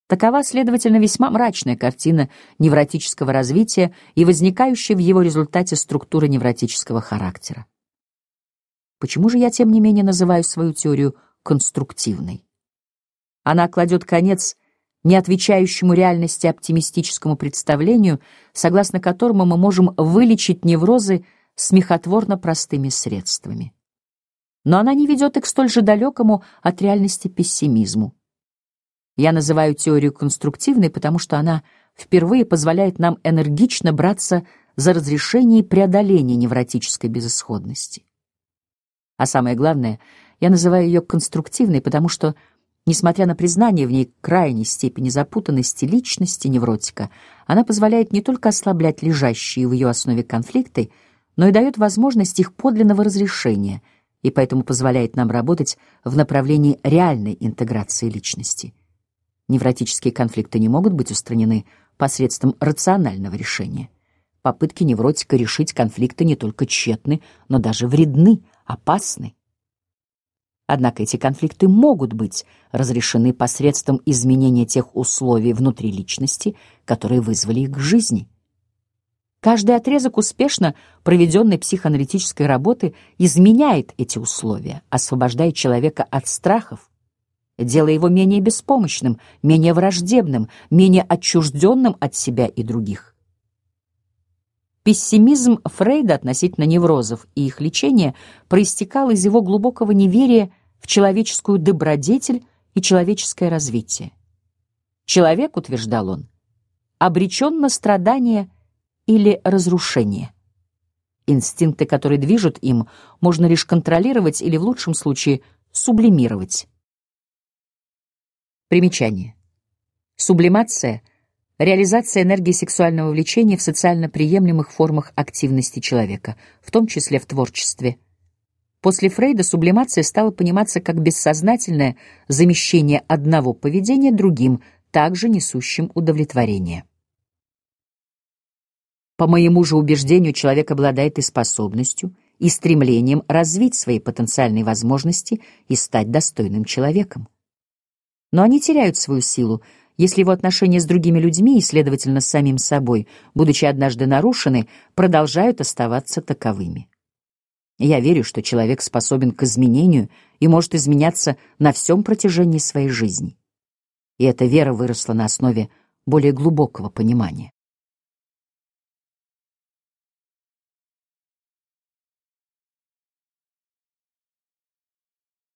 Такова, следовательно, весьма мрачная картина невротического развития и возникающая в его результате структура невротического характера. Почему же я, тем не менее, называю свою теорию конструктивной? Она кладет конец не отвечающему реальности оптимистическому представлению, согласно которому мы можем вылечить неврозы смехотворно простыми средствами. Но она не ведет их к столь же далекому от реальности пессимизму. Я называю теорию конструктивной, потому что она впервые позволяет нам энергично браться за разрешение и преодоление невротической безысходности. А самое главное, я называю ее конструктивной, потому что, несмотря на признание в ней крайней степени запутанности личности невротика, она позволяет не только ослаблять лежащие в ее основе конфликты, но и дает возможность их подлинного разрешения, и поэтому позволяет нам работать в направлении реальной интеграции личности. Невротические конфликты не могут быть устранены посредством рационального решения. Попытки невротика решить конфликты не только тщетны, но даже вредны, опасны. Однако эти конфликты могут быть разрешены посредством изменения тех условий внутри личности, которые вызвали их к жизни. Каждый отрезок успешно проведенной психоаналитической работы изменяет эти условия, освобождая человека от страхов, делая его менее беспомощным, менее враждебным, менее отчужденным от себя и других. Пессимизм Фрейда относительно неврозов и их лечения проистекал из его глубокого неверия в человеческую добродетель и человеческое развитие. Человек, утверждал он, обречен на страдания или разрушение. Инстинкты, которые движут им, можно лишь контролировать или, в лучшем случае, сублимировать. Примечание. Сублимация — реализация энергии сексуального влечения в социально приемлемых формах активности человека, в том числе в творчестве. После Фрейда сублимация стала пониматься как бессознательное замещение одного поведения другим, также несущим удовлетворение. По моему же убеждению, человек обладает и способностью, и стремлением развить свои потенциальные возможности и стать достойным человеком. Но они теряют свою силу, если его отношения с другими людьми и, следовательно, с самим собой, будучи однажды нарушены, продолжают оставаться таковыми. Я верю, что человек способен к изменению и может изменяться на всем протяжении своей жизни. И эта вера выросла на основе более глубокого понимания.